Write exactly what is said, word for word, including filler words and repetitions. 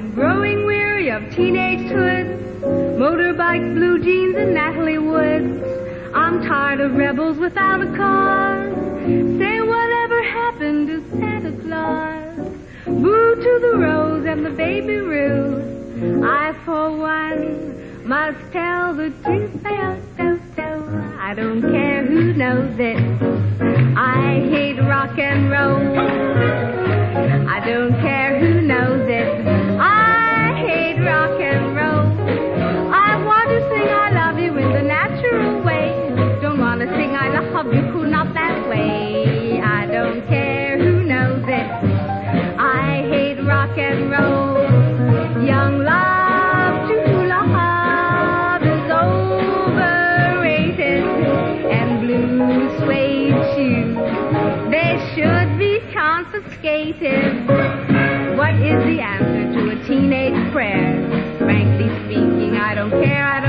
I'm growing weary of teenage hoods, motorbikes, blue jeans, and Natalie Woods. I'm tired of rebels without a cause. Say whatever happened to Santa Claus? Boo to the rose and the baby Ruth. I, for one, must tell the truth. I don't care who knows it. I hate rock and roll. I don't care who knows it. I hate rock and roll. I want to sing I love you in the natural way. Don't want to sing I love you cool, not that way. I don't care who knows it. I hate rock and roll. Young love to love is overrated. And blue suede shoes, they should be confiscated. What is the answer to a teenage prayer? Frankly speaking, I don't care. I